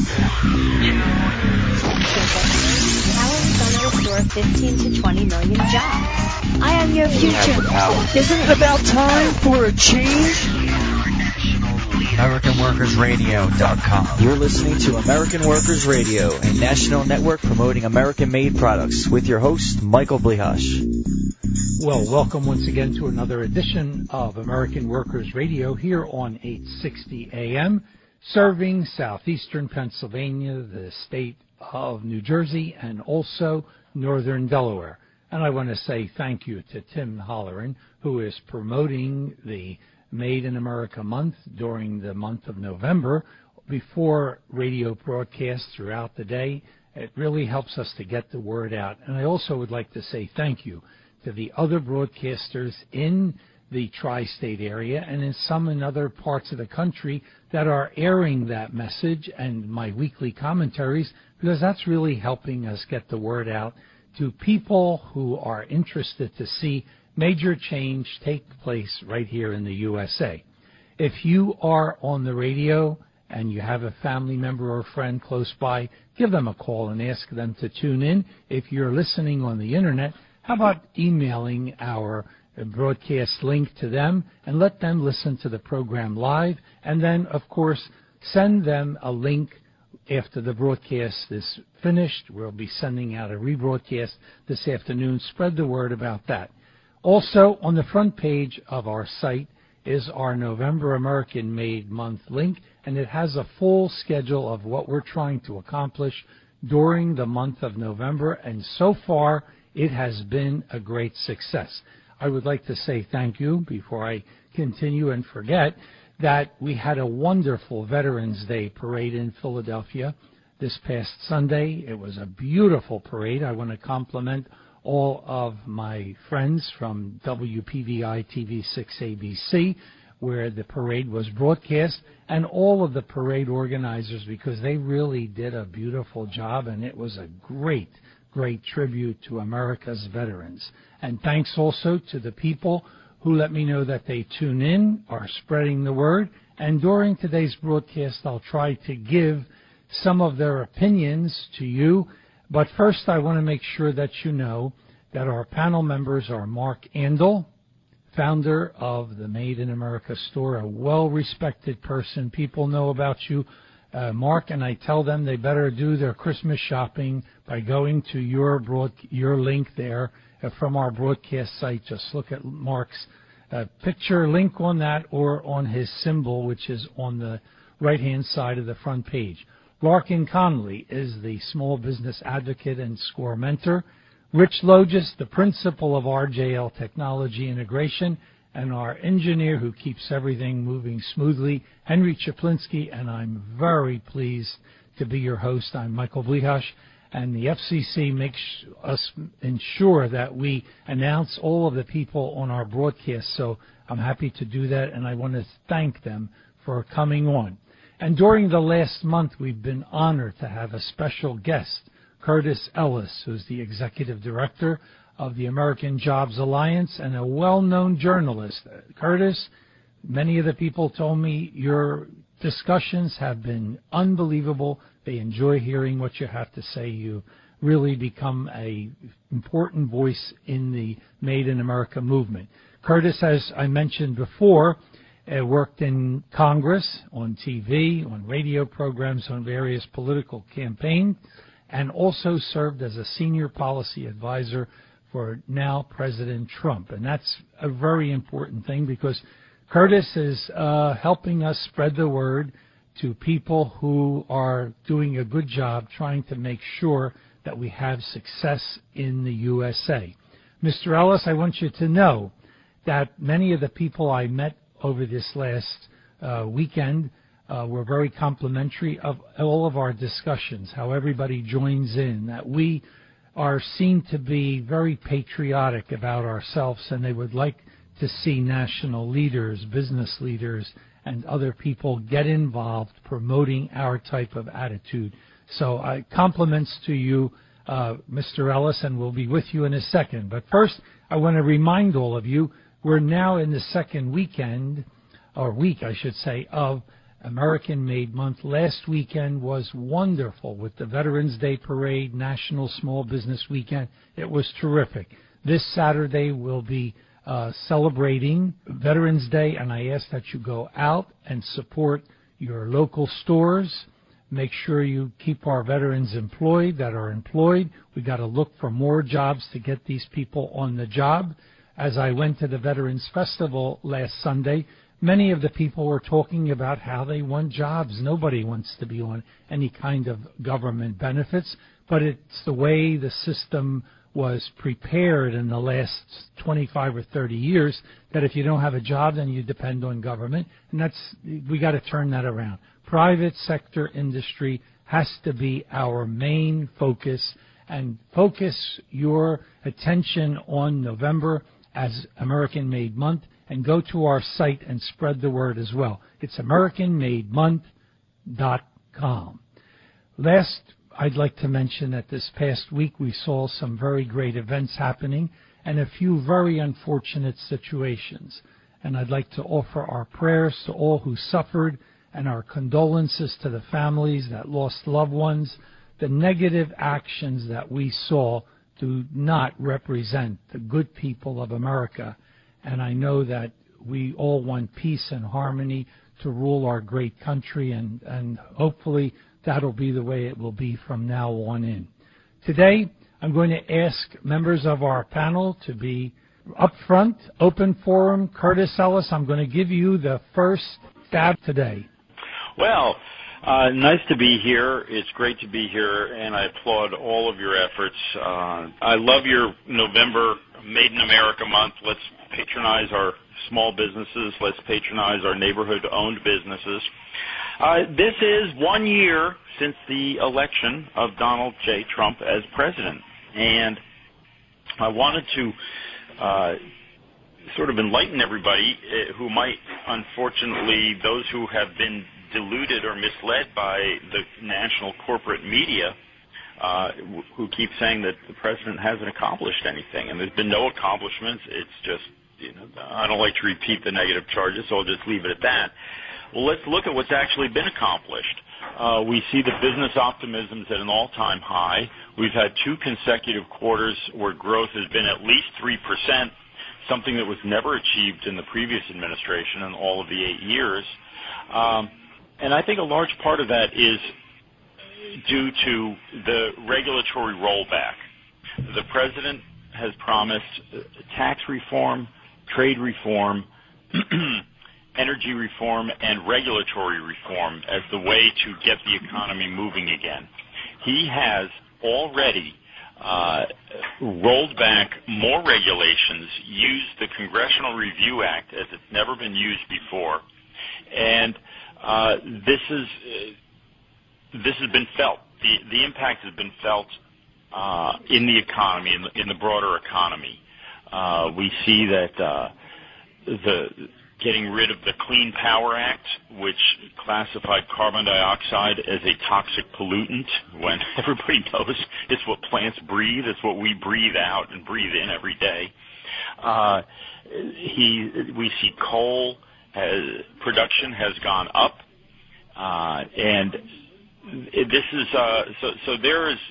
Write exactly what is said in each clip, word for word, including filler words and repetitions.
fifteen to twenty million jobs. I am your future. Isn't it about time for a change? American Workers Radio dot com. You're listening to American Workers Radio, a national network promoting American-made products, with your host, Michael Blihash. Well, welcome once again to another edition of American Workers Radio here on eight sixty A M, serving southeastern Pennsylvania, the state of New Jersey, and also northern Delaware. And I want to say thank you to Tim Holleran, who is promoting the Made in America month during the month of November before radio broadcasts throughout the day. It really helps us to get the word out. And I also would like to say thank you to the other broadcasters in the tri-state area and in some in other parts of the country that are airing that message and my weekly commentaries, because that's really helping us get the word out to people who are interested to see major change take place right here in the U S A. If you are on the radio and you have a family member or friend close by, give them a call and ask them to tune in. If you're listening on the internet, how about emailing our broadcast link to them and let them listen to the program live, and then, of course, send them a link after the broadcast is finished. We'll be sending out a rebroadcast this afternoon. Spread the word about that. Also, on the front page of our site is our November American Made Month link, and it has a full schedule of what we're trying to accomplish during the month of November, and so far it has been a great success. I would like to say thank you before I continue and forget that we had a wonderful Veterans Day parade in Philadelphia this past Sunday. It was a beautiful parade. I want to compliment all of my friends from W P V I T V six A B C, where the parade was broadcast, and all of the parade organizers, because they really did a beautiful job, and it was a great, great tribute to America's veterans. And thanks also to the people who let me know that they tune in, are spreading the word, and during today's broadcast I'll try to give some of their opinions to you. But first I want to make sure that you know that our panel members are Mark Andel, founder of the Made in America store, a well-respected person. People know about you, uh, Mark, and I tell them they better do their Christmas shopping by going to your broad, your link there uh, from our broadcast site. Just look at Mark's uh, picture, link on that, or on his symbol, which is on the right-hand side of the front page. Larkin Connolly is the small business advocate and SCORE mentor. Rich Logis, the principal of R J L Technology Integration, and our engineer who keeps everything moving smoothly, Henry Chaplinsky, and I'm very pleased to be your host. I'm Michael Blihash, and the F C C makes us ensure that we announce all of the people on our broadcast, so I'm happy to do that, and I want to thank them for coming on. And during the last month, we've been honored to have a special guest, Curtis Ellis, who's the executive director of the American Jobs Alliance and a well-known journalist. Curtis, many of the people told me your discussions have been unbelievable. They enjoy hearing what you have to say. You really become an important voice in the Made in America movement. Curtis, as I mentioned before, Uh, worked in Congress, on T V, on radio programs, on various political campaigns, and also served as a senior policy advisor for now President Trump. And that's a very important thing, because Curtis is uh, helping us spread the word to people who are doing a good job trying to make sure that we have success in the U S A. Mister Ellis, I want you to know that many of the people I met over this last uh, weekend uh, were very complimentary of all of our discussions, how everybody joins in, that we are seen to be very patriotic about ourselves, and they would like to see national leaders, business leaders, and other people get involved promoting our type of attitude. So uh, compliments to you, uh, Mister Ellis, and we'll be with you in a second. But first, I want to remind all of you, we're now in the second weekend, or week, I should say, of American Made Month. Last weekend was wonderful with the Veterans Day Parade, National Small Business Weekend. It was terrific. This Saturday we'll be uh, celebrating Veterans Day, and I ask that you go out and support your local stores. Make sure you keep our veterans employed that are employed. We got to look for more jobs to get these people on the job. As I went to the Veterans Festival last Sunday, many of the people were talking about how they want jobs. Nobody wants to be on any kind of government benefits, but it's the way the system was prepared in the last twenty-five or thirty years that if you don't have a job, then you depend on government, and that's we got to turn that around. Private sector industry has to be our main focus, and focus your attention on November as American Made Month, and go to our site and spread the word as well. It's American Made Month dot com. Last, I'd like to mention that this past week we saw some very great events happening and a few very unfortunate situations. And I'd like to offer our prayers to all who suffered and our condolences to the families that lost loved ones. The negative actions that we saw do not represent the good people of America. And I know that we all want peace and harmony to rule our great country, and, and hopefully that'll be the way it will be from now on in. Today, I'm going to ask members of our panel to be up front, open forum. Curtis Ellis, I'm going to give you the first stab today. Well, uh, nice to be here. It's great to be here, and I applaud all of your efforts. Uh, I love your November Made in America month. Let's patronize our small businesses. Let's patronize our neighborhood-owned businesses. Uh, this is one year since the election of Donald J. Trump as president, and I wanted to uh, sort of enlighten everybody who might, unfortunately, those who have been deluded or misled by the national corporate media, uh, who keep saying that the president hasn't accomplished anything, and there's been no accomplishments. It's just, you know, I don't like to repeat the negative charges, so I'll just leave it at that. Well, let's look at what's actually been accomplished. Uh, we see the business optimism is at an all-time high. We've had two consecutive quarters where growth has been at least three percent, something that was never achieved in the previous administration in all of the eight years. Um, and I think a large part of that is due to the regulatory rollback. The president has promised tax reform, trade reform, energy reform, and regulatory reform as the way to get the economy moving again. He has already uh, rolled back more regulations, used the Congressional Review Act as it's never been used before, and uh, this is uh, this has been felt. The, the impact has been felt uh, in the economy, in the, in the broader economy. Uh, we see that uh, the getting rid of the Clean Power Act, which classified carbon dioxide as a toxic pollutant, when everybody knows it's what plants breathe, it's what we breathe out and breathe in every day. Uh, he, we see coal has, production has gone up, uh, and this is uh, so. So there is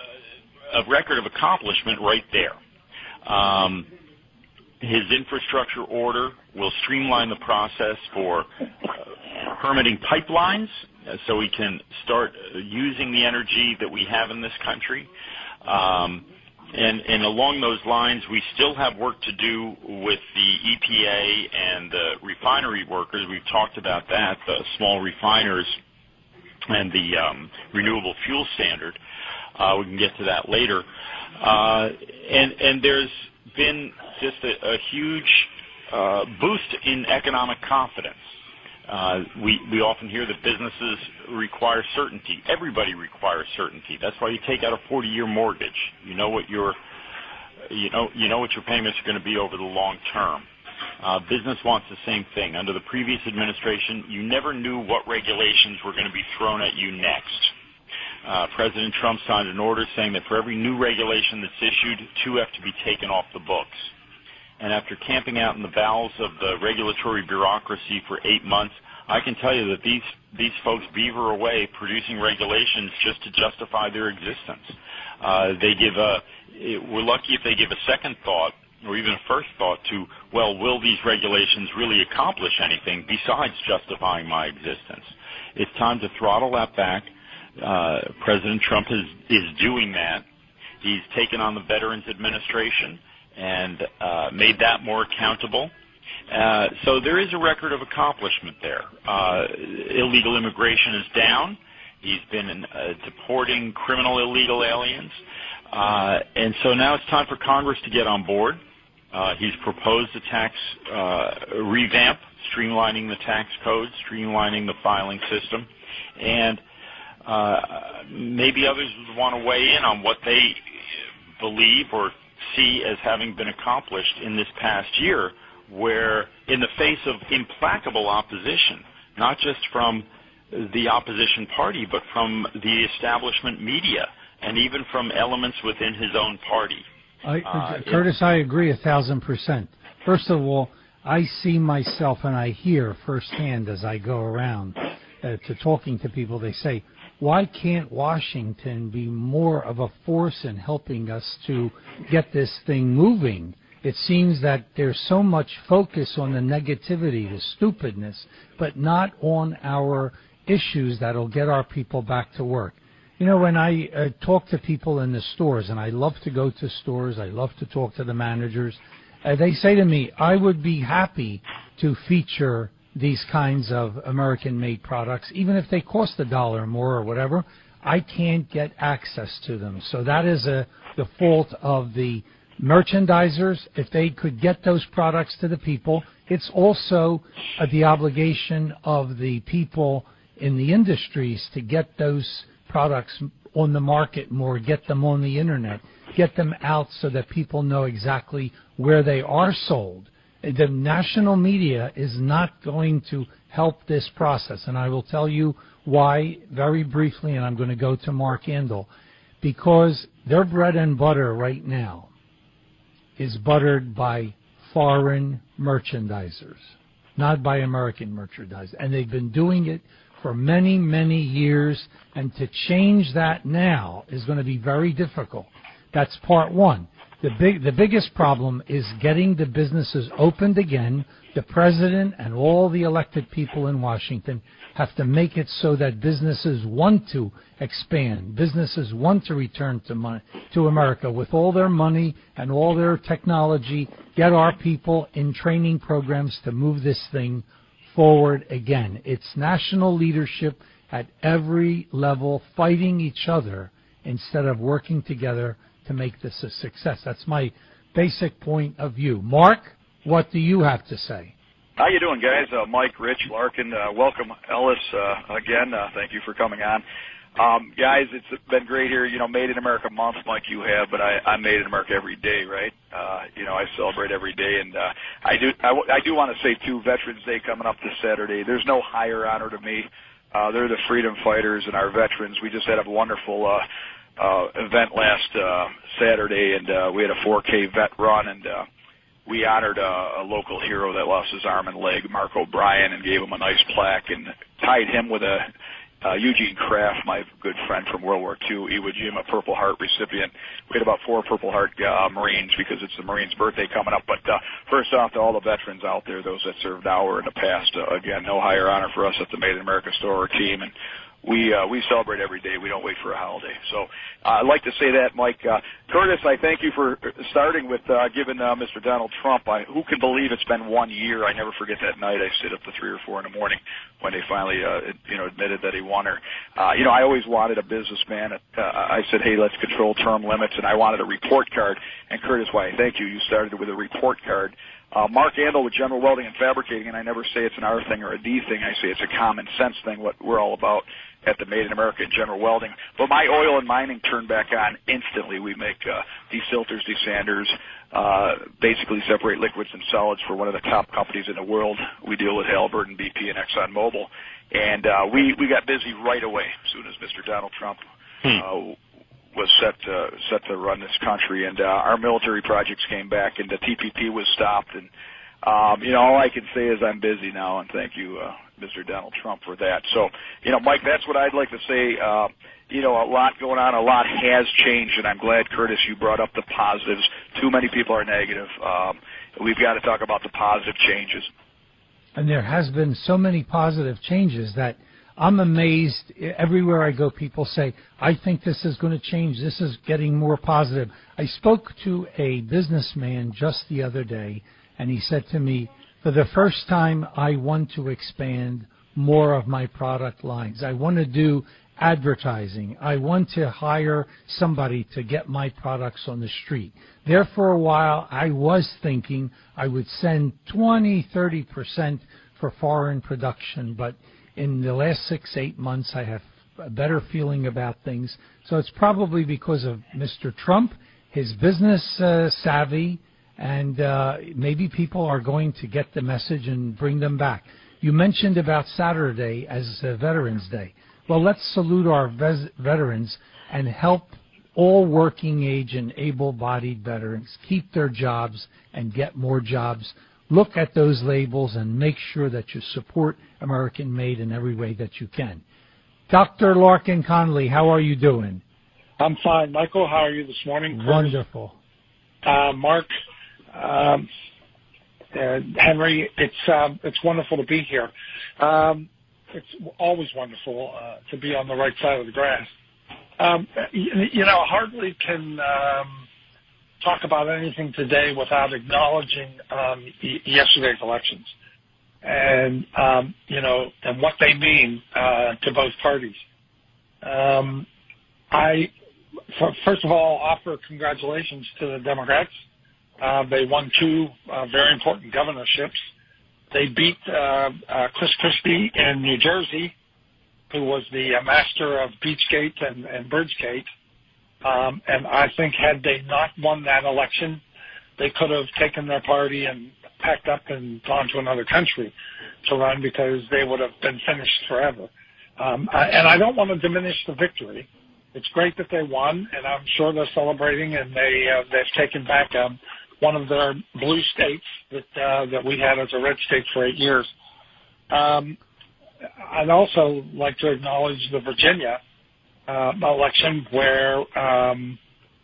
a record of accomplishment right there. Um, His infrastructure order will streamline the process for uh, permitting pipelines uh, so we can start uh, using the energy that we have in this country. Um, and, and along those lines, we still have work to do with the E P A and the refinery workers. We've talked about that, the small refiners and the um, renewable fuel standard. Uh, we can get to that later. Uh, and, and there's been just a, a huge uh, boost in economic confidence. Uh, we, we often hear that businesses require certainty. Everybody requires certainty. That's why you take out a forty-year mortgage. You know what your you know you know what your payments are going to be over the long term. Uh, business wants the same thing. Under the previous administration, you never knew what regulations were going to be thrown at you next. Uh, President Trump signed an order saying that for every new regulation that's issued, two have to be taken off the books. And after camping out in the bowels of the regulatory bureaucracy for eight months, I can tell you that these these folks beaver away producing regulations just to justify their existence. Uh, they give a we're lucky if they give a second thought or even a first thought to, well, will these regulations really accomplish anything besides justifying my existence? It's time to throttle that back. Uh, President Trump is is doing that. He's taken on the Veterans Administration and uh, made that more accountable. Uh, so there is a record of accomplishment there. Uh, illegal immigration is down. He's been uh, deporting criminal illegal aliens. Uh, and so now it's time for Congress to get on board. Uh, he's proposed a tax uh, revamp, streamlining the tax code, streamlining the filing system. And uh, maybe others would want to weigh in on what they believe or see as having been accomplished in this past year, where in the face of implacable opposition, not just from the opposition party, but from the establishment media and even from elements within his own party. I, uh, Curtis, I agree a thousand percent. First of all, I see myself and I hear firsthand as I go around uh, to talking to people, they say, why can't Washington be more of a force in helping us to get this thing moving? It seems that there's so much focus on the negativity, the stupidness, but not on our issues that'll get our people back to work. You know, when I uh, talk to people in the stores, and I love to go to stores, I love to talk to the managers, uh, they say to me, I would be happy to feature these kinds of American-made products, even if they cost a dollar more or whatever. I can't get access to them. So that is a, the fault of the merchandisers. If they could get those products to the people, it's also uh, the obligation of the people in the industries to get those products on the market more, get them on the internet, get them out so that people know exactly where they are sold. The national media is not going to help this process, and I will tell you why very briefly, and I'm going to go to Mark Andel, because their bread and butter right now is buttered by foreign merchandisers, not by American merchandisers, and they've been doing it for many, many years, and to change that now is going to be very difficult. That's part one. The big, the biggest problem is getting the businesses opened again. The president and all the elected people in Washington have to make it so that businesses want to expand. Businesses want to return to money, to America with all their money and all their technology, get our people in training programs to move this thing forward again. It's national leadership at every level fighting each other instead of working together to make this a success. That's my basic point of view. Mark, what do you have to say? How you doing, guys? Uh, Mike, Rich, Larkin, uh, welcome, Ellis, uh, again. Uh, thank you for coming on. Um, guys, it's been great here. You know, Made in America month, Mike, you have, but I, I'm Made in America every day, right? Uh, you know, I celebrate every day, and uh, I do I, I do want to say, too, Veterans Day coming up this Saturday. There's no higher honor to me. Uh, they're the freedom fighters and our veterans. We just had a wonderful uh, uh, event last uh, Saturday, and uh, we had a four K vet run, and uh, we honored uh, a local hero that lost his arm and leg, Mark O'Brien, and gave him a nice plaque and tied him with a Uh, Eugene Kraft, my good friend from World War Two, Iwo Jima Purple Heart recipient. We had about four Purple Heart uh, Marines because it's the Marines' birthday coming up. But uh, first off, to all the veterans out there, those that served now or in the past, uh, again, no higher honor for us at the Made in America store or team. And we uh, we celebrate every day. We don't wait for a holiday. So uh, I'd like to say that, Mike. Uh, Curtis, I thank you for starting with uh, giving uh, Mister Donald Trump. I, who can believe it's been one year? I never forget that night. I stayed up to three or four in the morning when they finally, uh, you know, admitted that he won her. Uh, you know, I always wanted a businessman. Uh, I said, hey, let's control term limits, and I wanted a report card. And Curtis, why, thank you. You started with a report card. Uh, Mark Andel with General Welding and Fabricating, and I never say it's an R thing or a D thing. I say it's a common sense thing, what we're all about at the Made in America and General Welding. But my oil and mining turned back on instantly. We make uh, defilters, desanders, uh, basically separate liquids and solids for one of the top companies in the world. We deal with Halliburton, B P, and ExxonMobil. And uh, we, we got busy right away as soon as Mister Donald Trump uh, was set to, set to run this country. And uh, our military projects came back, and the T P P was stopped. And, um, you know, all I can say is I'm busy now, and thank you, uh, Mister Donald Trump for that. So, you know, Mike, that's what I'd like to say. Uh, you know, a lot going on, a lot has changed, and I'm glad, Curtis, you brought up the positives. Too many people are negative. Um, we've got to talk about the positive changes. And there has been so many positive changes that I'm amazed. Everywhere I go, people say, I think this is going to change. This is getting more positive. I spoke to a businessman just the other day, and he said to me, for the first time, I want to expand more of my product lines. I want to do advertising. I want to hire somebody to get my products on the street. There for a while, I was thinking I would send twenty, thirty percent for foreign production, but in the last six, eight months, I have a better feeling about things. So it's probably because of Mister Trump, his business uh, savvy, and uh, maybe people are going to get the message and bring them back. You mentioned about Saturday as uh, Veterans Day. Well, let's salute our ves- veterans and help all working age and able-bodied veterans keep their jobs and get more jobs. Look at those labels and make sure that you support American-made in every way that you can. Doctor Larkin Conley, how are you doing? I'm fine. Michael, how are you this morning? Wonderful. Uh, Mark, um, uh, Henry, it's uh, it's wonderful to be here. Um, it's always wonderful uh, to be on the right side of the grass. Um, you, you know, hardly can um, talk about anything today without acknowledging um, y- yesterday's elections and, um, you know, and what they mean uh, to both parties. Um, I, first of all, offer congratulations to the Democrats. Uh, they won two uh, very important governorships. They beat uh, uh, Chris Christie in New Jersey, who was the uh, master of Beachgate and, and Bridgegate. Um, and I think had they not won that election, they could have taken their party and packed up and gone to another country to run because they would have been finished forever. Um, I, and I don't want to diminish the victory. It's great that they won, and I'm sure they're celebrating, and they, uh, they've taken back um, one of their blue states that uh, that we had as a red state for eight years. Um, I'd also like to acknowledge the Virginia uh, election, where um,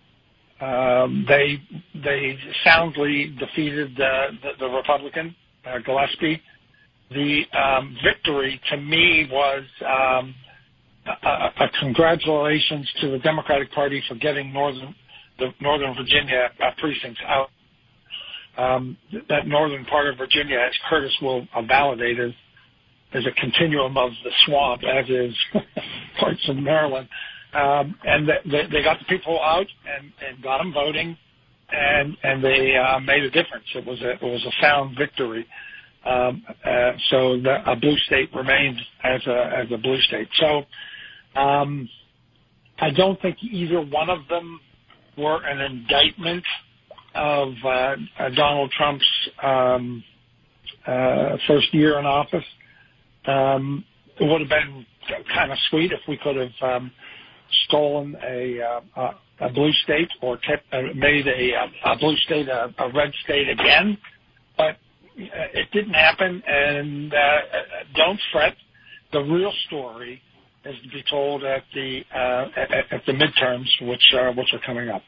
um, they they soundly defeated uh, the, the Republican uh, Gillespie. The um, victory to me was um, a, a congratulations to the Democratic Party for getting northern the Northern Virginia uh, precincts out. Um, that northern part of Virginia, as Curtis will uh, validate, is, is a continuum of the swamp, as is parts of Maryland. Um, and they, they got the people out and, and got them voting, and and they uh, made a difference. It was a it was a sound victory. Um, uh, so the, a blue state remains as a as a blue state. So um, I don't think either one of them were an indictment of uh, uh, Donald Trump's um, uh, first year in office. Um, it would have been kind of sweet if we could have um, stolen a, uh, a blue state or kept, uh, made a, a blue state a, a red state again, but it didn't happen. And uh, don't fret. The real story is to be told at the uh, at, at the midterms, which are which are coming up.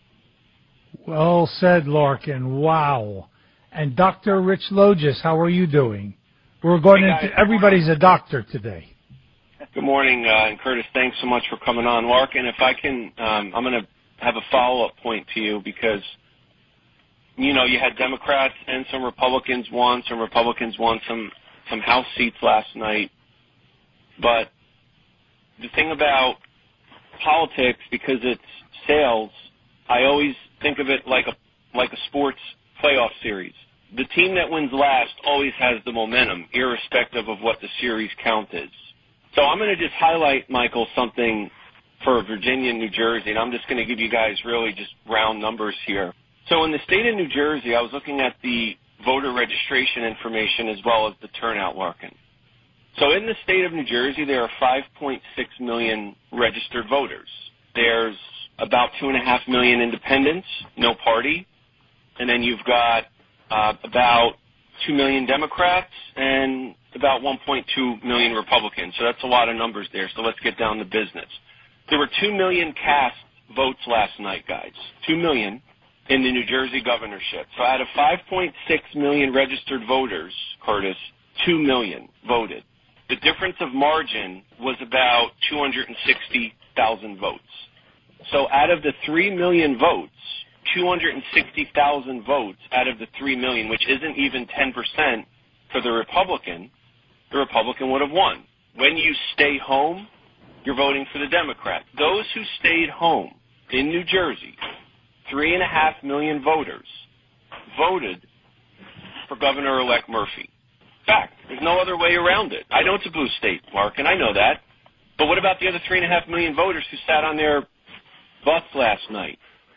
Well said, Larkin. Wow. And Doctor Rich Logis, how are you doing? We're going hey into, everybody's a doctor today. Good morning, uh, and Curtis, thanks so much for coming on. Larkin, if I can, um, I'm going to have a follow-up point to you because, you know, you had Democrats and some Republicans won, some Republicans won some, some House seats last night. But the thing about politics, because it's sales, I always think of it like a like a sports playoff series. The team that wins last always has the momentum, irrespective of what the series count is. So I'm going to just highlight, Michael, something for Virginia and New Jersey, and I'm just going to give you guys really just round numbers here. So in the state of New Jersey, I was looking at the voter registration information as well as the turnout, Larkin. So in the state of New Jersey, there are five point six million registered voters. There's about two and a half million independents, no party, and then you've got uh, about two million Democrats and about one point two million Republicans. So that's a lot of numbers there. So let's get down to business. There were two million cast votes last night, guys. two million in the New Jersey governorship. So out of five point six million registered voters, Curtis, two million voted. The difference of margin was about two hundred sixty thousand votes. So out of the three million votes, two hundred sixty thousand votes out of the three million, which isn't even ten percent for the Republican, the Republican would have won. When you stay home, you're voting for the Democrat. Those who stayed home in New Jersey, three and a half million voters, voted for Governor-elect Murphy. Fact. There's no other way around it. I know it's a blue state, Mark, and I know that. But what about the other three and a half million voters who sat on their butts last night?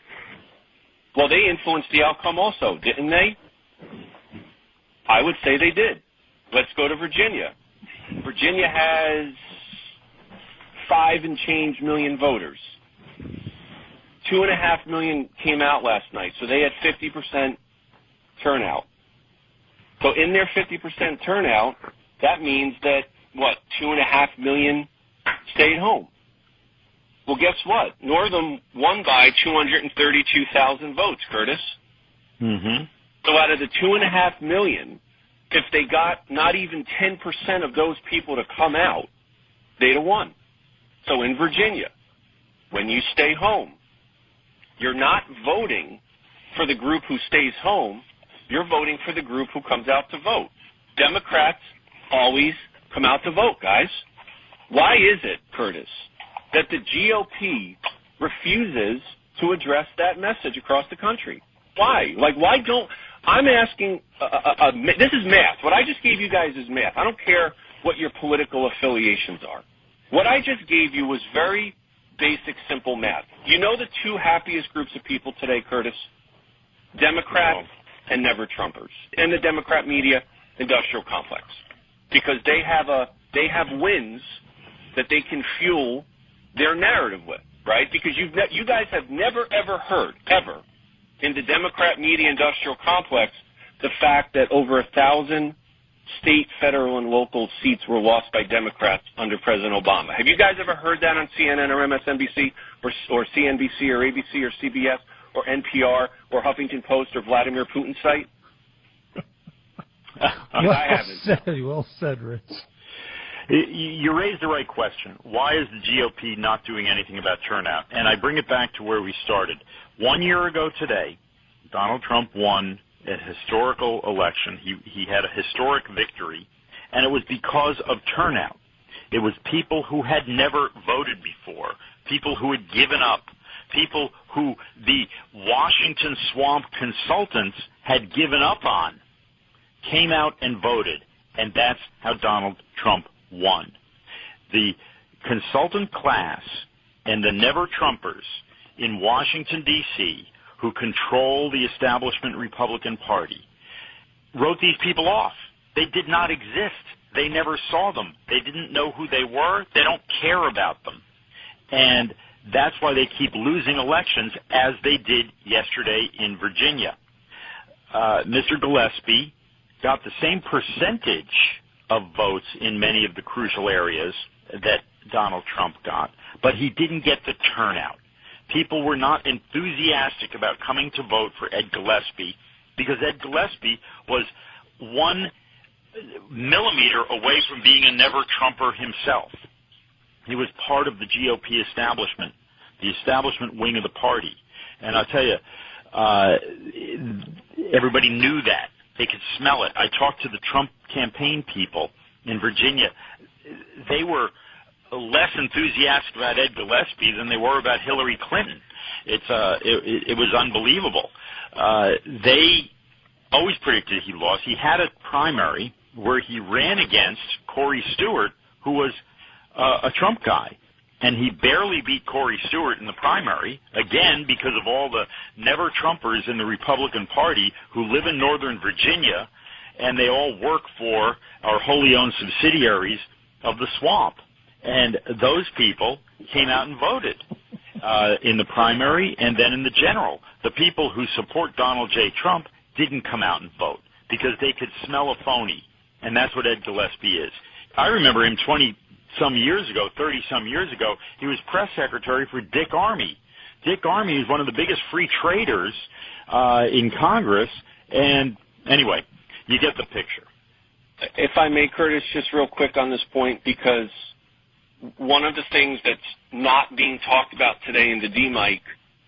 Well, they influenced the outcome also, didn't they? I would say they did. Let's go to Virginia. Virginia has five and change million voters. Two and a half million came out last night, so they had fifty percent turnout. So in their fifty percent turnout, that means that, what, two and a half million stayed home. Well, guess what? Northam won by two hundred thirty-two thousand votes, Curtis. Mm-hmm. So out of the two and a half million, if they got not even ten percent of those people to come out, they'd have won. So in Virginia, when you stay home, you're not voting for the group who stays home. You're voting for the group who comes out to vote. Democrats always come out to vote, guys. Why is it, Curtis, that the G O P refuses to address that message across the country? Why? Like, why don't... I'm asking... Uh, uh, uh, this is math. What I just gave you guys is math. I don't care what your political affiliations are. What I just gave you was very basic, simple math. You know the two happiest groups of people today, Curtis? Democrats and never-Trumpers. And the Democrat media industrial complex. Because they have a they have wins that they can fuel their narrative with, right? Because you've ne- you guys have never, ever heard, ever, in the Democrat media industrial complex, the fact that over a thousand state, federal, and local seats were lost by Democrats under President Obama. Have you guys ever heard that on C N N or M S N B C or, or C N B C or A B C or C B S or N P R or Huffington Post or Vladimir Putin's site? well I haven't. Said, well said, Rich. You raised the right question. Why is the G O P not doing anything about turnout? And I bring it back to where we started. One year ago today, Donald Trump won a historical election. He, he had a historic victory, and it was because of turnout. It was people who had never voted before, people who had given up, people who the Washington Swamp consultants had given up on, came out and voted, and that's how Donald Trump won. The consultant class and the never-Trumpers in Washington, D C, who control the establishment Republican Party, wrote these people off. They did not exist. They never saw them. They didn't know who they were. They don't care about them. And that's why they keep losing elections, as they did yesterday in Virginia. Uh, Mister Gillespie got the same percentage of votes in many of the crucial areas that Donald Trump got, but he didn't get the turnout. People were not enthusiastic about coming to vote for Ed Gillespie because Ed Gillespie was one millimeter away from being a never-Trumper himself. He was part of the G O P establishment, the establishment wing of the party. And I'll tell you, uh, everybody knew that. They could smell it. I talked to the Trump campaign people in Virginia. They were less enthusiastic about Ed Gillespie than they were about Hillary Clinton. It's uh, it, it was unbelievable. Uh, they always predicted he lost. He had a primary where he ran against Corey Stewart, who was uh, a Trump guy. And he barely beat Corey Stewart in the primary, again, because of all the never-Trumpers in the Republican Party who live in Northern Virginia, and they all work for our wholly-owned subsidiaries of the swamp. And those people came out and voted uh, in the primary and then in the general. The people who support Donald J. Trump didn't come out and vote because they could smell a phony, and that's what Ed Gillespie is. I remember him twenty-some years ago, thirty-some years ago, he was press secretary for Dick Armey. Dick Armey is one of the biggest free traders uh, in Congress, and anyway, you get the picture. If I may, Curtis, just real quick on this point, because one of the things that's not being talked about today in the D-Mike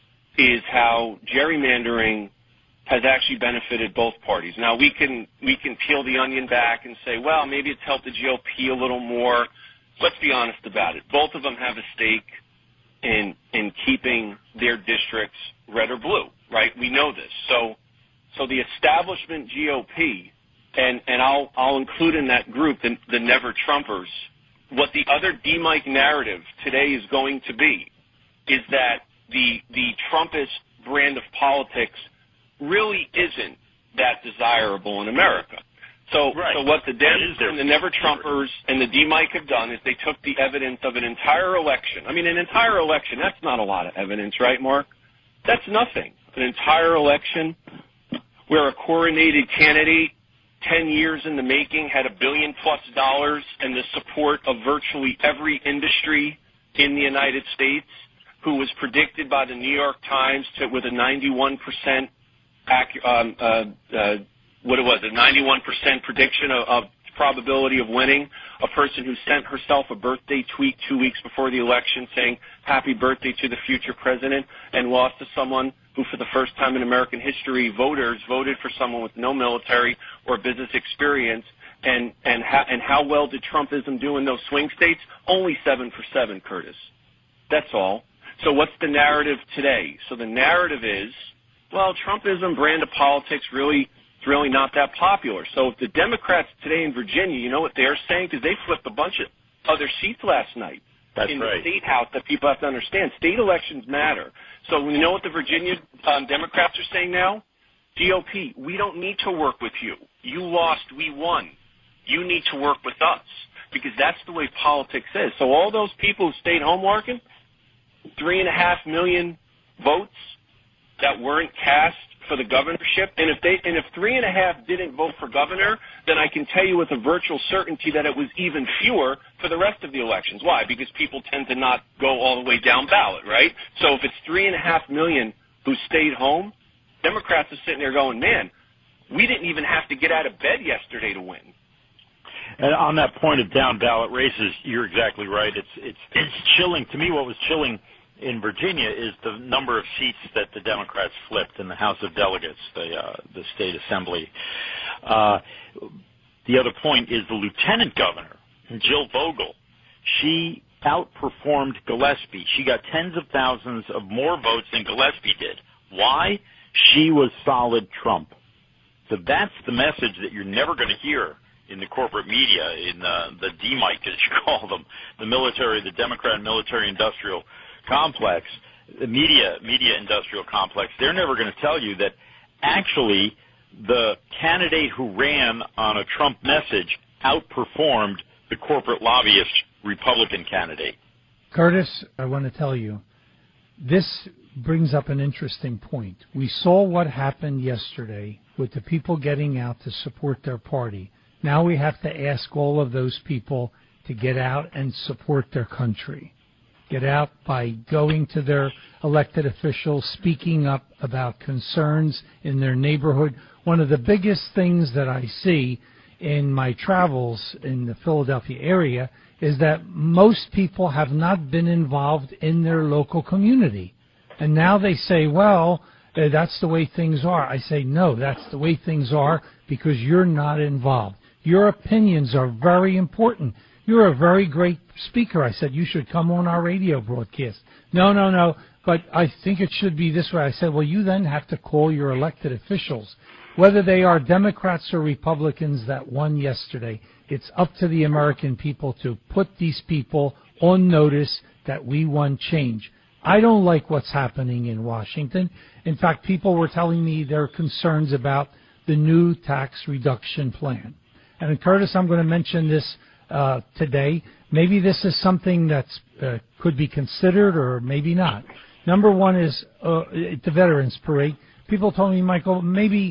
is how gerrymandering has actually benefited both parties. Now, we can we can peel the onion back and say, well, maybe it's helped the G O P a little more. Let's be honest about it. Both of them have a stake in in keeping their districts red or blue, right? We know this. So so the establishment G O P, and, and I'll I'll include in that group the, the Never Trumpers, what the other D-Mike narrative today is going to be is that the the Trumpist brand of politics really isn't that desirable in America. So, right. so what the Dems and the Never Trumpers and the D-Mike have done is they took the evidence of an entire election. I mean, an entire election, that's not a lot of evidence, right, Mark? That's nothing. An entire election where a coronated candidate, ten years in the making, had a billion plus dollars and the support of virtually every industry in the United States, who was predicted by the New York Times to, with a ninety-one percent Accu- um, uh, uh, what it was, a ninety-one percent prediction of, of probability of winning, a person who sent herself a birthday tweet two weeks before the election saying, happy birthday to the future president, and lost to someone who, for the first time in American history, voters voted for someone with no military or business experience. And, and, ha- and how well did Trumpism do in those swing states? Only seven for seven, Curtis. That's all. So what's the narrative today? So the narrative is, well, Trumpism, brand of politics, really, it's really not that popular. So if the Democrats today in Virginia, you know what they're saying? Because they flipped a bunch of other seats last night. That's in right. the state house that people have to understand. State elections matter. So you know what the Virginia um, Democrats are saying now? G O P, we don't need to work with you. You lost, we won. You need to work with us, because that's the way politics is. So all those people who stayed home working, three and a half million votes that weren't cast for the governorship, and if they and if three and a half didn't vote for governor, then I can tell you with a virtual certainty that it was even fewer for the rest of the elections. Why? Because people tend to not go all the way down ballot, right? So if it's three and a half million who stayed home, Democrats are sitting there going, man, we didn't even have to get out of bed yesterday to win. And on that point of down ballot races, you're exactly right. It's it's it's chilling to me. What was chilling in Virginia is the number of seats that the Democrats flipped in the House of Delegates, the uh, the state assembly. Uh, the other point is the lieutenant governor, Jill Vogel. She outperformed Gillespie. She got tens of thousands of more votes than Gillespie did. Why? She was solid Trump. So that's the message that you're never going to hear in the corporate media, in uh, the D-Mike, as you call them, the military, the Democrat military-industrial complex, the media, media-industrial complex. They're never going to tell you that actually the candidate who ran on a Trump message outperformed the corporate lobbyist Republican candidate. Curtis, I want to tell you, this brings up an interesting point. We saw what happened yesterday with the people getting out to support their party. Now we have to ask all of those people to get out and support their country. Get out by going to their elected officials, speaking up about concerns in their neighborhood. One of the biggest things that I see in my travels in the Philadelphia area is that most people have not been involved in their local community. And now they say, well, uh, that's the way things are. I say, no, that's the way things are because you're not involved. Your opinions are very important. You're a very great speaker. I said, you should come on our radio broadcast. No, no, no, but I think it should be this way. I said, well, you then have to call your elected officials, whether they are Democrats or Republicans that won yesterday. It's up to the American people to put these people on notice that we want change. I don't like what's happening in Washington. In fact, people were telling me their concerns about the new tax reduction plan. And Curtis, I'm going to mention this uh, today. Maybe this is something that uh, could be considered or maybe not. Number one is uh, the Veterans Parade. People told me, Michael, maybe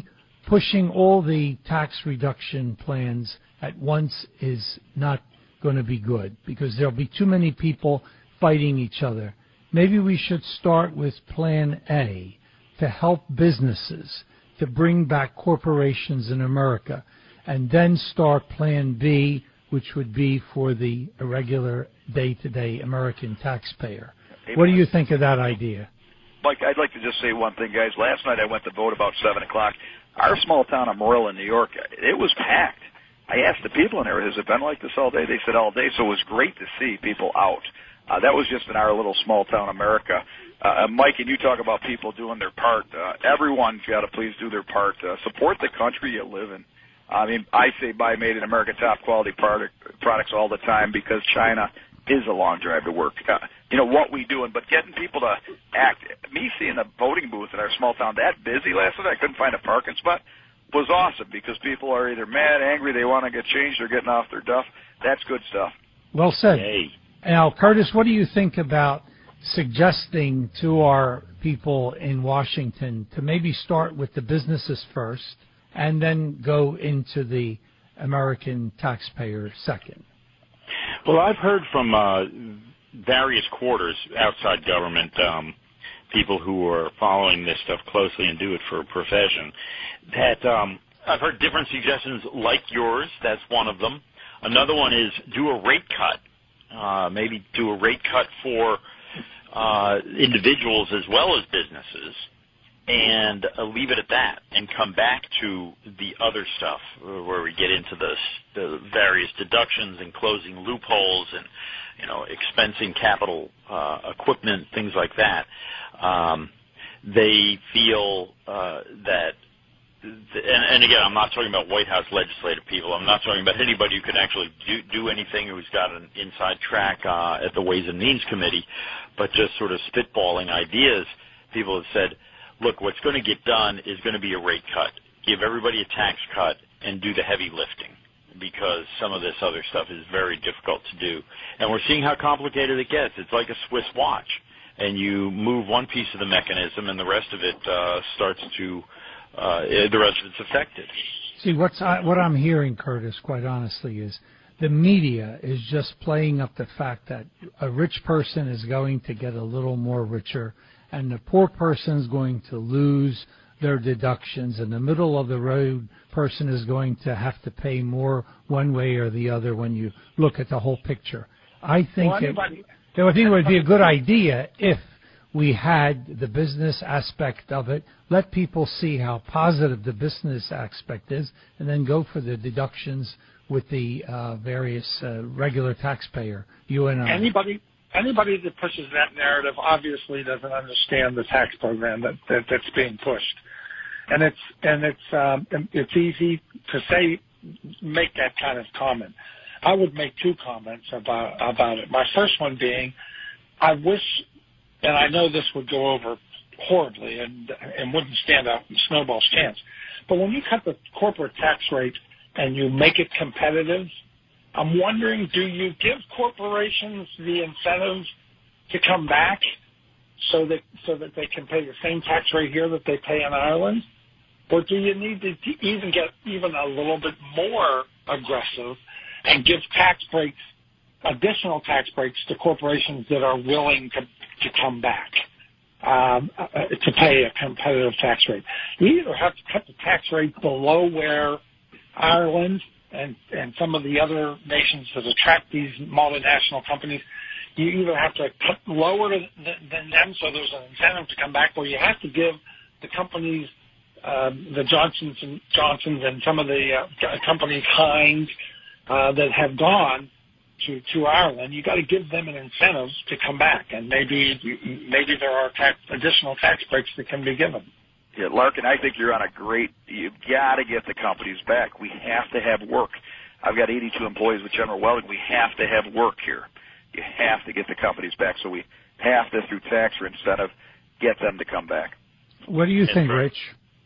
pushing all the tax reduction plans at once is not going to be good because there'll be too many people fighting each other. Maybe we should start with Plan A to help businesses, to bring back corporations in America, and then start Plan B, which would be for the irregular day-to-day American taxpayer. Amen. What do you think of that idea? Mike, I'd like to just say one thing, guys. Last night I went to vote about seven o'clock. Our small town of Marilla, New York, it was packed. I asked the people in there, has it been like this all day? They said all day, so it was great to see people out. Uh, that was just in our little small town America. Uh, Mike, and you talk about people doing their part. Uh, everyone's got to please do their part. Uh, support the country you live in. I mean, I say buy Made in America top quality product, products all the time because China is a long drive to work. Uh, you know, what we doing, but getting people to act. Me seeing the voting booth in our small town that busy last night, I couldn't find a parking spot, was awesome because people are either mad, angry, they want to get changed, they're getting off their duff. That's good stuff. Well said. Hey. Now, Curtis, what do you think about suggesting to our people in Washington to maybe start with the businesses first and then go into the American taxpayer second? Well, I've heard from uh, various quarters outside government, um, people who are following this stuff closely and do it for a profession, that um, I've heard different suggestions like yours. That's one of them. Another one is do a rate cut. Uh, maybe do a rate cut for uh, individuals as well as businesses, and uh, leave it at that, and come back to the other stuff uh, where we get into the, the various deductions and closing loopholes and, you know, expensing capital uh, equipment, things like that. Um, they feel uh, that. And, and again, I'm not talking about White House legislative people. I'm not talking about anybody who can actually do, do anything who's got an inside track uh, at the Ways and Means Committee, but just sort of spitballing ideas. People have said, look, what's going to get done is going to be a rate cut. Give everybody a tax cut and do the heavy lifting because some of this other stuff is very difficult to do. And we're seeing how complicated it gets. It's like a Swiss watch. And you move one piece of the mechanism and the rest of it uh, starts to Uh, the rest of it's affected. See, what's I, what I'm hearing, Curtis, quite honestly, is the media is just playing up the fact that a rich person is going to get a little more richer and the poor person is going to lose their deductions and the middle of the road person is going to have to pay more one way or the other when you look at the whole picture. I think well, it, anybody, I think it would be a good idea if we had the business aspect of it, let people see how positive the business aspect is, and then go for the deductions with the uh, various uh, regular taxpayer, you and I. Anybody, anybody that pushes that narrative obviously doesn't understand the tax program that, that that's being pushed, and it's and it's um, it's easy to say make that kind of comment. I would make two comments about about it. My first one being, I wish. And I know this would go over horribly and and wouldn't stand a snowball's chance. But when you cut the corporate tax rate and you make it competitive, I'm wondering, do you give corporations the incentive to come back so that so that they can pay the same tax rate here that they pay in Ireland? Or do you need to even get even a little bit more aggressive and give tax breaks, additional tax breaks to corporations that are willing to to come back um, uh, to pay a competitive tax rate? You either have to cut the tax rate below where Ireland and, and some of the other nations that attract these multinational companies, you either have to cut lower than, than them so there's an incentive to come back, or you have to give the companies, uh, the Johnsons and Johnsons and some of the uh, companies, Heinz, uh, that have gone to, to Ireland, you got to give them an incentive to come back, and maybe maybe there are tax, additional tax breaks that can be given. Yeah, Larkin, I think you're on a great. You've got to get the companies back. We have to have work. I've got eighty-two employees with General Welding. We have to have work here. You have to get the companies back. So we have to, through tax or incentive, get them to come back. What do you think, Rich?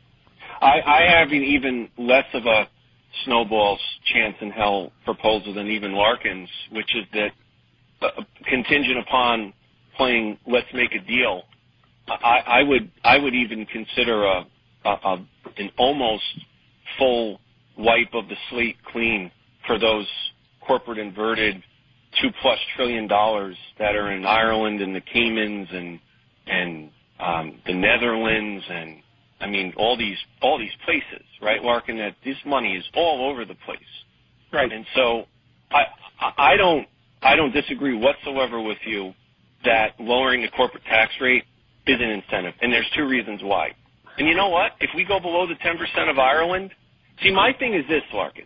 I, I have an even less of a snowball's chance in hell proposal than even Larkin's, which is that uh, contingent upon playing let's make a deal, I, I would I would even consider a, a, a an almost full wipe of the slate clean for those corporate inverted two-plus trillion dollars that are in Ireland and the Caymans and and um, the Netherlands and, I mean, all these all these places, right, Larkin, that this money is all over the place. Right. And so I I don't I don't disagree whatsoever with you that lowering the corporate tax rate is an incentive, and there's two reasons why. And you know what? If we go below the ten percent of Ireland, see, my thing is this, Larkin.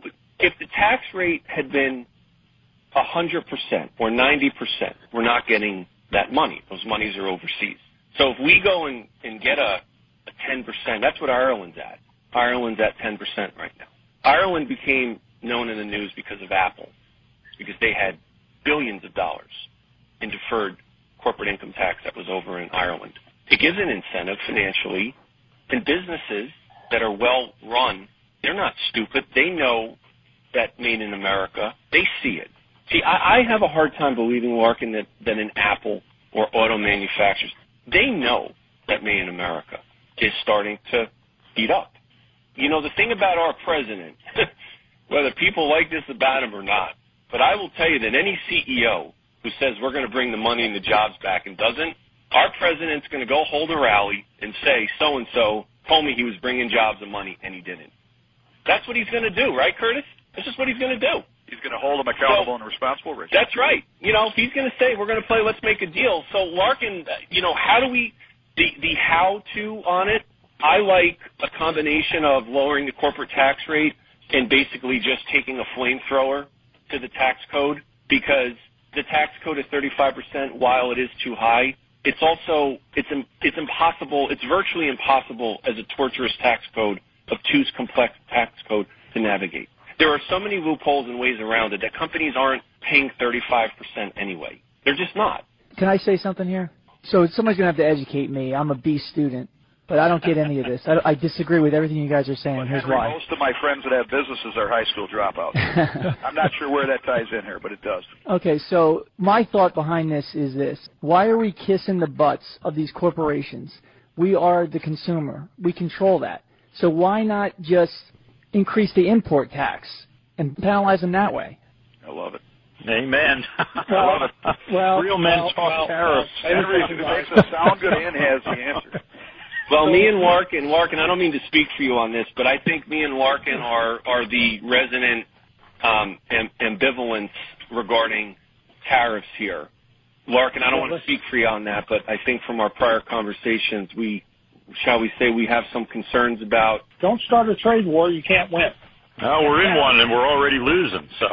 If the tax rate had been one hundred percent or ninety percent, we're not getting that money. Those monies are overseas. So if we go and, and get a, a ten percent, that's what Ireland's at. Ireland's at ten percent right now. Ireland became known in the news because of Apple, because they had billions of dollars in deferred corporate income tax that was over in Ireland. It gives an incentive financially, and businesses that are well run, they're not stupid. They know that made in America. They see it. See, I, I have a hard time believing, Larkin, that, that an Apple or auto manufacturers, they know that made in America is starting to heat up. You know, the thing about our president, whether people like this about him or not, but I will tell you that any C E O who says we're going to bring the money and the jobs back and doesn't, our president's going to go hold a rally and say so-and-so told me he was bringing jobs and money, and he didn't. That's what he's going to do, right, Curtis? That's just what he's going to do. He's going to hold them accountable so, and responsible, Rich. That's right. You know, if he's going to say we're going to play, let's make a deal. So, Larkin, you know, how do we, the, the how-to on it, I like a combination of lowering the corporate tax rate and basically just taking a flamethrower to the tax code, because the tax code is thirty-five percent. While it is too high, it's also, it's it's impossible, it's virtually impossible as a torturous tax code, obtuse, complex tax code to navigate. There are so many loopholes and ways around it that companies aren't paying thirty-five percent anyway. They're just not. Can I say something here? So somebody's going to have to educate me. I'm a B student, but I don't get any of this. I, I disagree with everything you guys are saying. But Here's Henry, why. Most of my friends that have businesses are high school dropouts. I'm not sure where that ties in here, but it does. Okay, so my thought behind this is this. Why are we kissing the butts of these corporations? We are the consumer. We control that. So why not just increase the import tax and penalize them that way? I love it. Amen. Well, I love it. well, Real men well, talk well, tariffs. well, Henry, who makes us sound good and has the answer. Well, me and Larkin, Larkin, I don't mean to speak for you on this, but I think me and Larkin are, are the resonant um, am, ambivalence regarding tariffs here. Larkin, I don't want to speak for you on that, but I think from our prior conversations, we, shall we say, we have some concerns about. Don't start a trade war. You can't win. No, we're in one, and we're already losing, so.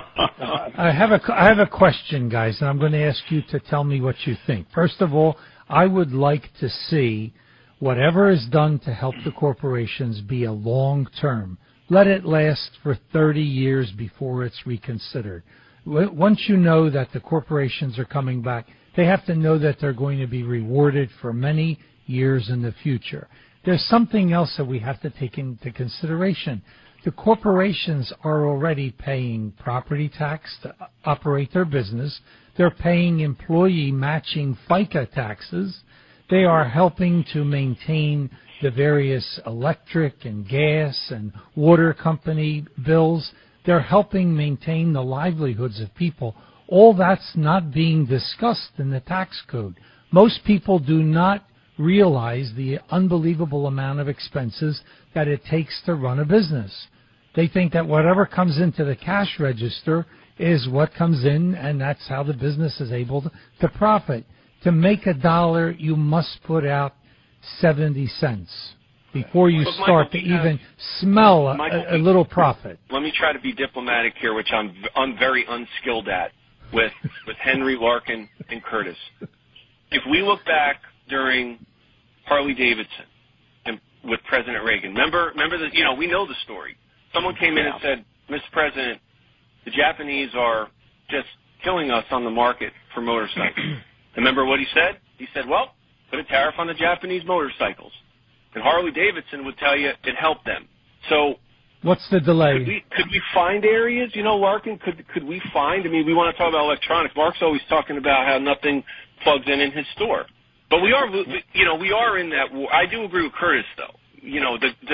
I have a I have a question, guys, and I'm going to ask you to tell me what you think. First of all, I would like to see whatever is done to help the corporations be a long term. Let it last for thirty years before it's reconsidered. Once you know that the corporations are coming back, they have to know that they're going to be rewarded for many years in the future. There's something else that we have to take into consideration. The corporations are already paying property tax to operate their business. They're paying employee matching FICA taxes. They are helping to maintain the various electric and gas and water company bills. They're helping maintain the livelihoods of people. All that's not being discussed in the tax code. Most people do not realize the unbelievable amount of expenses that it takes to run a business. They think that whatever comes into the cash register is what comes in, and that's how the business is able to, to profit. To make a dollar, you must put out seventy cents before you But start Michael, to even smell a, Michael, a, a little profit. Let me try to be diplomatic here, which I'm I'm very unskilled at with with Henry, Larkin, and Curtis. If we look back during Harley Davidson and with President Reagan, remember remember that, you know, we know the story. Someone came in and said, Mister President, the Japanese are just killing us on the market for motorcycles. Remember what he said? He said, well, put a tariff on the Japanese motorcycles. And Harley Davidson would tell you it helped them. So what's the delay? Could we, could we find areas, you know, Larkin, could, could we find, I mean, we want to talk about electronics. Mark's always talking about how nothing plugs in in his store. But we are, you know, we are in that war. I do agree with Curtis, though. You know, the, the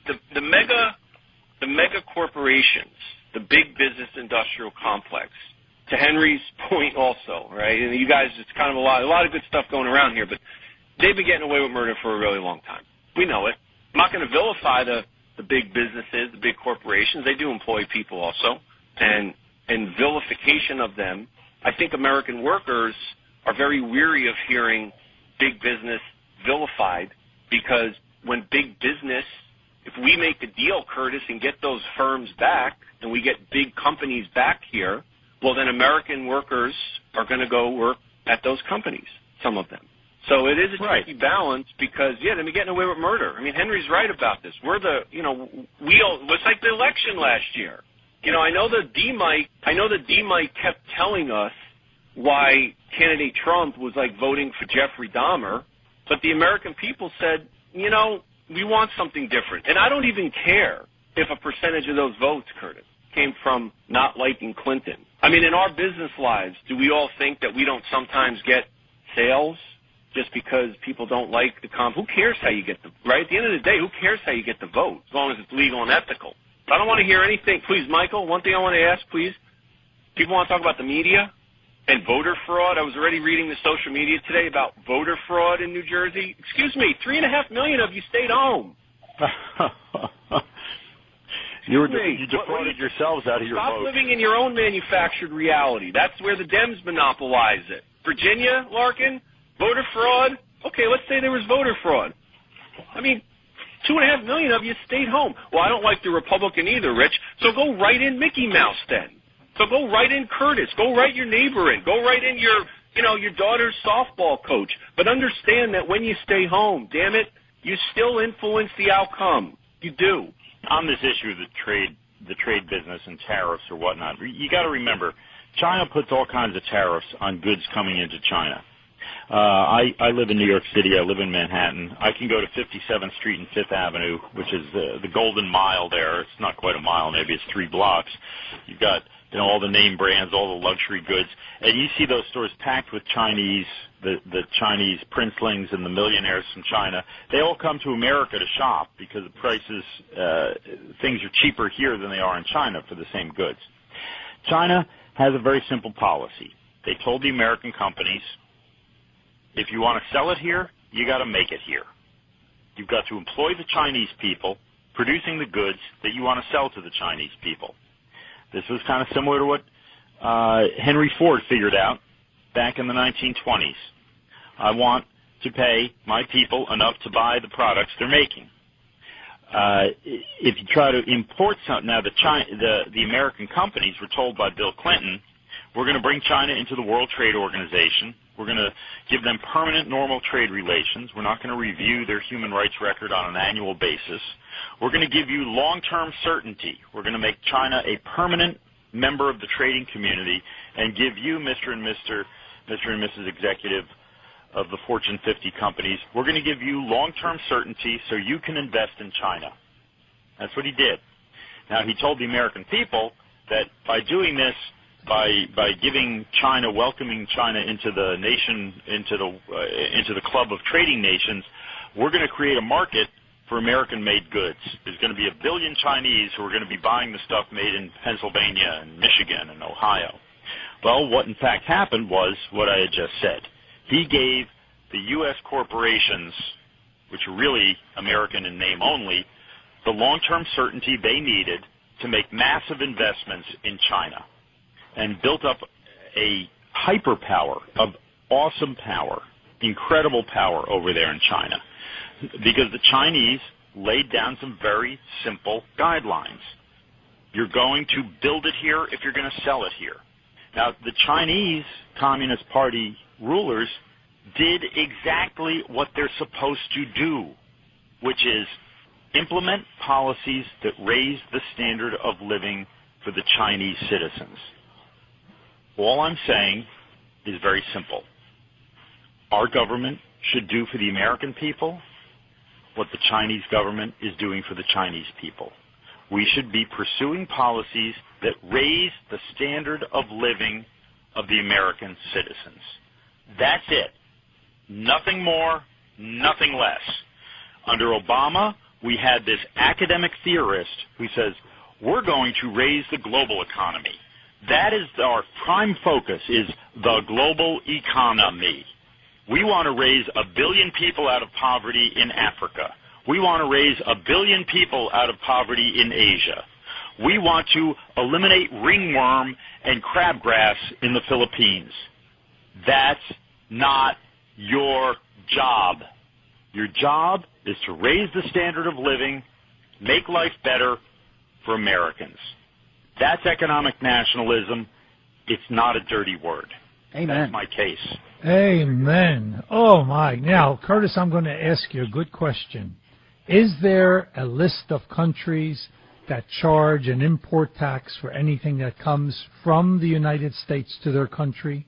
the, the mega the mega corporations, the big business industrial complex, to Henry's point also, right? And you guys, it's kind of a lot, a lot of good stuff going around here, but they've been getting away with murder for a really long time. We know it. I'm not going to vilify the, the big businesses, the big corporations. They do employ people also, and and vilification of them. I think American workers are very weary of hearing big business vilified, because when big business, if we make a deal, Curtis, and get those firms back, and we get big companies back here, well, then American workers are going to go work at those companies, some of them. So it is a right. tricky balance because, yeah, they've been getting away with murder. I mean, Henry's right about this. We're the, you know, we all, it's like the election last year. You know, I know the D-Mike, I know the D-Mike kept telling us why candidate Trump was like voting for Jeffrey Dahmer, but the American people said, you know, we want something different. And I don't even care if a percentage of those votes, Curtis, came from not liking Clinton. I mean, in our business lives, do we all think that we don't sometimes get sales just because people don't like the comp? Who cares how you get the, right? At the end of the day, who cares how you get the vote, as long as it's legal and ethical? I don't want to hear anything. Please, Michael, one thing I want to ask, please. People want to talk about the media and voter fraud. I was already reading the social media today about voter fraud in New Jersey. Excuse me, three and a half million of you stayed home. You were de- you defrauded yourselves out of your Stop vote. living in your own manufactured reality. That's where the Dems monopolize it. Virginia, Larkin, voter fraud. Okay, let's say there was voter fraud. I mean, two and a half million of you stayed home. Well, I don't like the Republican either, Rich. So go write in Mickey Mouse then. So go write in Curtis. Go write your neighbor in. Go write in your, you know, your daughter's softball coach. But understand that when you stay home, damn it, you still influence the outcome. You do. On this issue of the trade, the trade business and tariffs or whatnot, you got to remember, China puts all kinds of tariffs on goods coming into China. Uh, I, I live in New York City. I live in Manhattan. I can go to fifty-seventh Street and Fifth Avenue, which is the, the Golden Mile there. It's not quite a mile. Maybe it's three blocks. You've got, you know, all the name brands, all the luxury goods. And you see those stores packed with Chinese, the, the Chinese princelings and the millionaires from China. They all come to America to shop because the prices, uh, things are cheaper here than they are in China for the same goods. China has a very simple policy. They told the American companies, if you want to sell it here, you got to make it here. You've got to employ the Chinese people producing the goods that you want to sell to the Chinese people. This was kind of similar to what uh, Henry Ford figured out back in the nineteen twenties. I want to pay my people enough to buy the products they're making. Uh, if you try to import something, now the, China, the, the American companies were told by Bill Clinton, we're going to bring China into the World Trade Organization. We're going to give them permanent normal trade relations. We're not going to review their human rights record on an annual basis. We're going to give you long-term certainty. We're going to make China a permanent member of the trading community and give you, Mister and Mister Mister and Missus Executive of the Fortune fifty companies, we're going to give you long-term certainty so you can invest in China. That's what he did. Now, he told the American people that by doing this, by by giving China, welcoming China into the nation, into the uh, into the club of trading nations, we're going to create a market for American-made goods. There's going to be a billion Chinese who are going to be buying the stuff made in Pennsylvania and Michigan and Ohio. Well, what in fact happened was what I had just said. He gave the U S corporations, which are really American in name only, the long-term certainty they needed to make massive investments in China, and built up a hyperpower of awesome power, incredible power over there in China, because the Chinese laid down some very simple guidelines. You're going to build it here if you're going to sell it here. Now, the Chinese Communist Party rulers did exactly what they're supposed to do, which is implement policies that raise the standard of living for the Chinese citizens. All I'm saying is very simple. Our government should do for the American people what the Chinese government is doing for the Chinese people. We should be pursuing policies that raise the standard of living of the American citizens. That's it. Nothing more, nothing less. Under Obama, we had this academic theorist who says, we're going to raise the global economy. That is our prime focus, is the global economy. We want to raise a billion people out of poverty in Africa. We want to raise a billion people out of poverty in Asia. We want to eliminate ringworm and crabgrass in the Philippines. That's not your job. Your job is to raise the standard of living, make life better for Americans. That's economic nationalism. It's not a dirty word. Amen. That's my case. Amen. Oh, my. Now, Curtis, I'm going to ask you a good question. Is there a list of countries that charge an import tax for anything that comes from the United States to their country?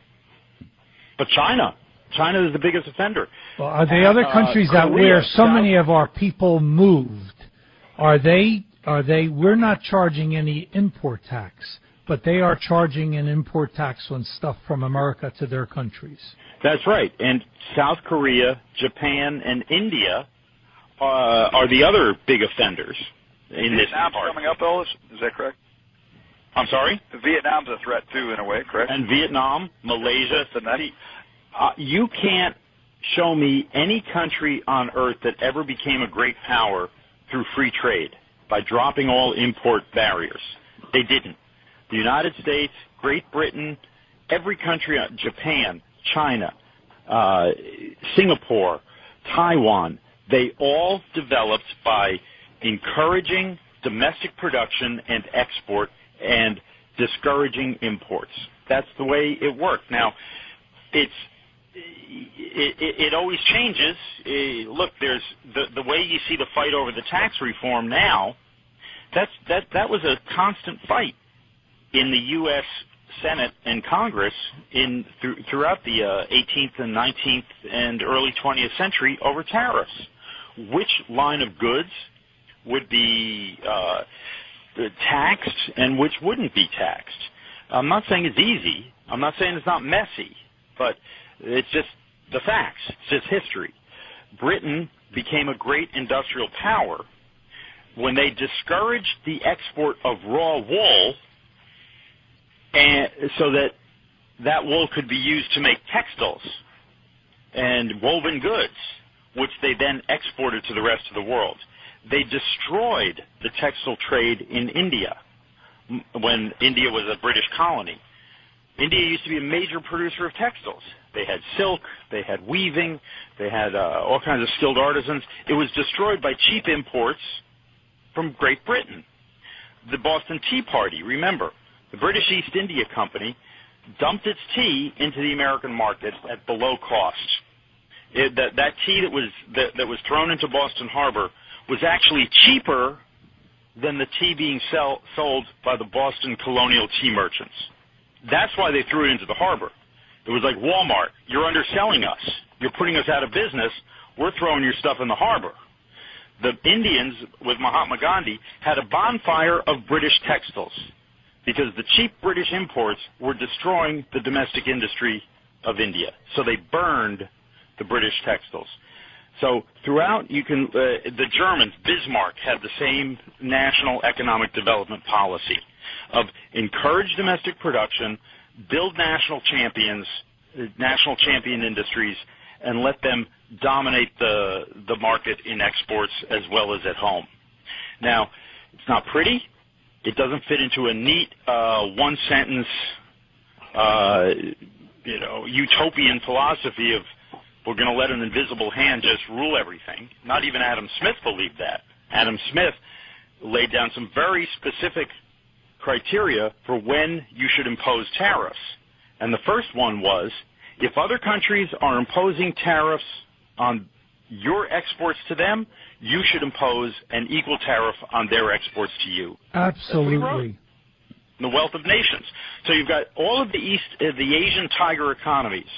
But China. China is the biggest offender. Well, are there other countries uh, that Korea, where so South, many of our people moved? Are they, are they, we're not charging any import tax, but they are charging an import tax on stuff from America to their countries. That's right. And South Korea, Japan, and India uh, are the other big offenders in this Vietnam's part. coming up, Ellis? Is that correct? I'm sorry? Vietnam's a threat, too, in a way, correct? And Vietnam, Malaysia. The next. Uh, you can't show me any country on earth that ever became a great power through free trade by dropping all import barriers. They didn't. The United States, Great Britain, every country, uh, Japan, China, uh, Singapore, Taiwan, they all developed by encouraging domestic production and export and discouraging imports. That's the way it worked. Now, it's it, it, it always changes. Uh, look, there's the the way you see the fight over the tax reform now. That's that that was a constant fight in the U S Senate and Congress in th- throughout the uh, eighteenth and nineteenth and early twentieth century over tariffs. Which line of goods would be uh, taxed and which wouldn't be taxed? I'm not saying it's easy. I'm not saying it's not messy, but it's just the facts. It's just history. Britain became a great industrial power when they discouraged the export of raw wool, and so that that wool could be used to make textiles and woven goods, which they then exported to the rest of the world. They destroyed the textile trade in India when India was a British colony. India used to be a major producer of textiles. They had silk, they had weaving, they had uh, all kinds of skilled artisans. It was destroyed by cheap imports from Great Britain. The Boston Tea Party, remember, the British East India Company dumped its tea into the American market at below cost. It, that, that tea that was that, that was thrown into Boston Harbor was actually cheaper than the tea being sell, sold by the Boston colonial tea merchants. That's why they threw it into the harbor. It was like Walmart. You're underselling us. You're putting us out of business. We're throwing your stuff in the harbor. The Indians, with Mahatma Gandhi, had a bonfire of British textiles because the cheap British imports were destroying the domestic industry of India. So they burned the British textiles. So throughout, you can uh, the Germans, Bismarck, had the same national economic development policy of encourage domestic production, build national champions, uh, national champion industries, and let them dominate the the market in exports as well as at home. Now, it's not pretty. It doesn't fit into a neat uh, one-sentence, uh, you know, utopian philosophy of we're going to let an invisible hand just rule everything. Not even Adam Smith believed that. Adam Smith laid down some very specific criteria for when you should impose tariffs. And the first one was, if other countries are imposing tariffs on your exports to them, you should impose an equal tariff on their exports to you. Absolutely. The wealth of nations. So you've got all of the East, uh, the Asian tiger economies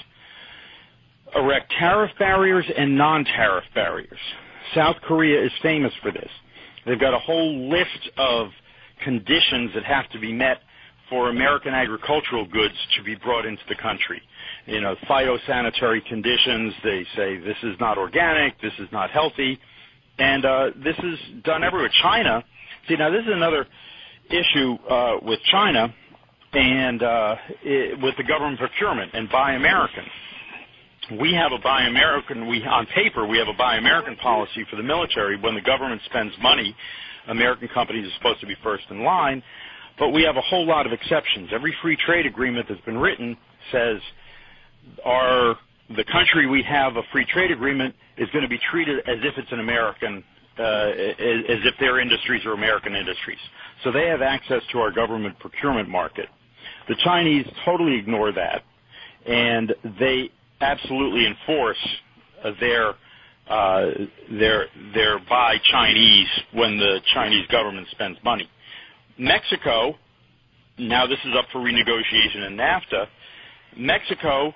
erect tariff barriers and non-tariff barriers. South Korea is famous for this. They've got a whole list of conditions that have to be met for American agricultural goods to be brought into the country. You know, phytosanitary conditions, they say this is not organic, this is not healthy. And uh, this is done everywhere. China, see, now this is another issue uh, with China and uh, it, with the government procurement and Buy American. We have a Buy American, we, on paper, we have a Buy American policy for the military. When the government spends money, American companies are supposed to be first in line, but we have a whole lot of exceptions. Every free trade agreement that's been written says our, the country we have a free trade agreement is going to be treated as if it's an American, uh, as if their industries are American industries. So they have access to our government procurement market. The Chinese totally ignore that, and they absolutely enforce uh, their uh, their their buy Chinese when the Chinese government spends money. Mexico, now this is up for renegotiation in NAFTA. Mexico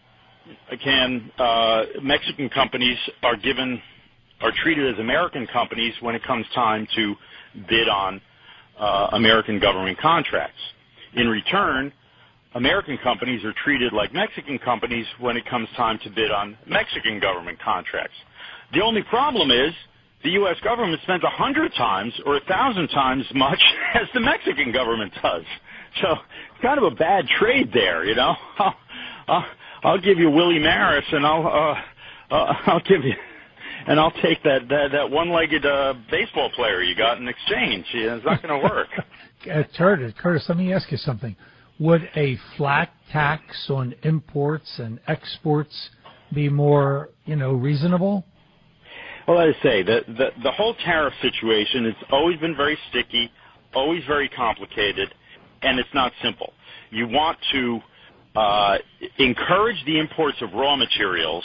can uh, Mexican companies are given are treated as American companies when it comes time to bid on uh, American government contracts. In return, American companies are treated like Mexican companies when it comes time to bid on Mexican government contracts. The only problem is the U S government spends a hundred times or a thousand times as much as the Mexican government does. So it's kind of a bad trade there, you know. I'll, I'll, I'll give you Willie Maris, and I'll uh, uh, I'll give you, and I'll take that that, that one-legged uh, baseball player you got in exchange. Yeah, it's not going to work. uh, Curtis, Curtis, let me ask you something. Would a flat tax on imports and exports be more, you know, reasonable? Well, as I say, the, the, the whole tariff situation has always been very sticky, always very complicated, and it's not simple. You want to uh, encourage the imports of raw materials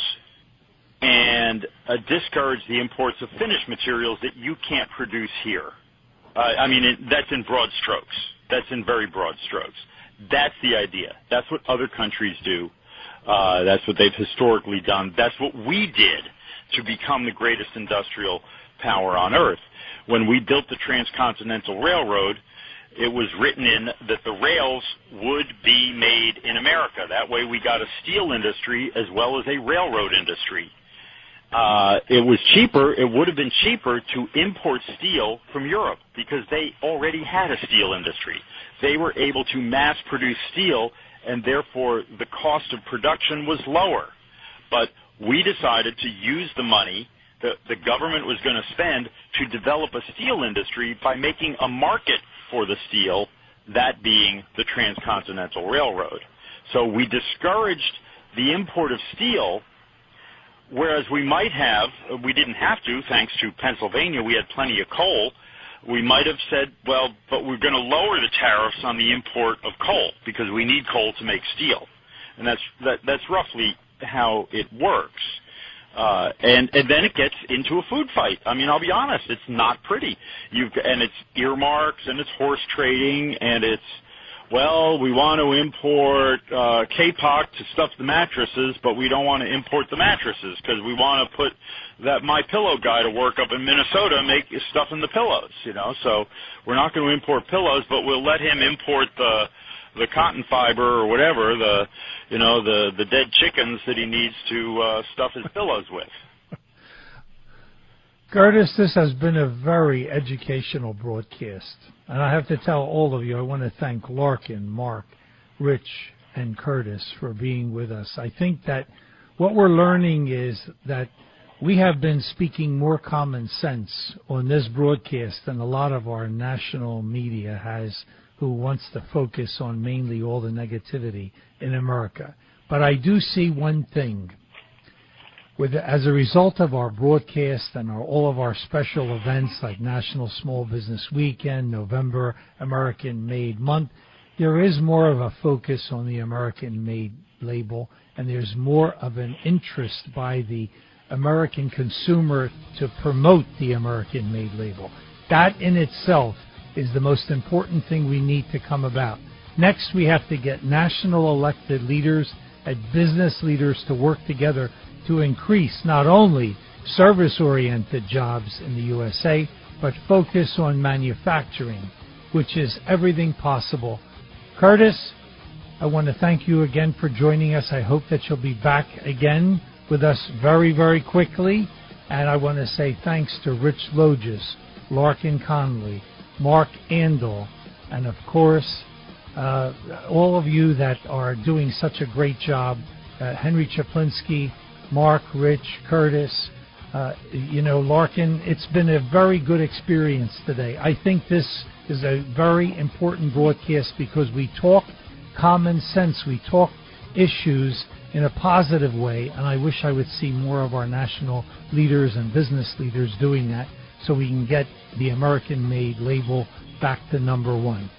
and uh, discourage the imports of finished materials that you can't produce here. Uh, I mean, it, that's in broad strokes. That's in very broad strokes. That's the idea. That's what other countries do. Uh, that's what they've historically done. That's what we did to become the greatest industrial power on earth. When we built the Transcontinental Railroad, it was written in that the rails would be made in America. That way we got a steel industry as well as a railroad industry. Uh, it was cheaper, it would have been cheaper to import steel from Europe because they already had a steel industry. They were able to mass produce steel, and therefore the cost of production was lower. But we decided to use the money that the government was going to spend to develop a steel industry by making a market for the steel, that being the Transcontinental Railroad. So we discouraged the import of steel, whereas we might have, we didn't have to, thanks to Pennsylvania, we had plenty of coal. We might have said, well, but we're going to lower the tariffs on the import of coal because we need coal to make steel. And that's that, that's roughly how it works. Uh, and, and then it gets into a food fight. I mean, I'll be honest, it's not pretty. You've, and it's earmarks, and it's horse trading, and it's, well, we want to import uh, K-Pop to stuff the mattresses, but we don't want to import the mattresses because we want to put that My Pillow guy to work up in Minnesota and make stuff in the pillows, you know. So we're not going to import pillows, but we'll let him import the the cotton fiber or whatever, the you know the the dead chickens that he needs to uh, stuff his pillows with. Curtis, this has been a very educational broadcast. And I have to tell all of you, I want to thank Larkin, Mark, Rich, and Curtis for being with us. I think that what we're learning is that we have been speaking more common sense on this broadcast than a lot of our national media has, who wants to focus on mainly all the negativity in America. But I do see one thing. With, as a result of our broadcast and our, all of our special events like National Small Business Weekend, November American Made Month, there is more of a focus on the American Made label, and there's more of an interest by the American consumer to promote the American Made label. That in itself is the most important thing we need to come about. Next, we have to get national elected leaders and business leaders to work together to increase not only service-oriented jobs in the U S A, but focus on manufacturing, which is everything possible. Curtis, I want to thank you again for joining us. I hope that you'll be back again with us very, very quickly. And I want to say thanks to Rich Logis, Larkin Conley, Mark Andel, and of course, uh, all of you that are doing such a great job, uh, Henry Chaplinsky, Mark, Rich, Curtis, uh, you know, Larkin. It's been a very good experience today. I think this is a very important broadcast because we talk common sense. We talk issues in a positive way, and I wish I would see more of our national leaders and business leaders doing that so we can get the American-made label back to number one.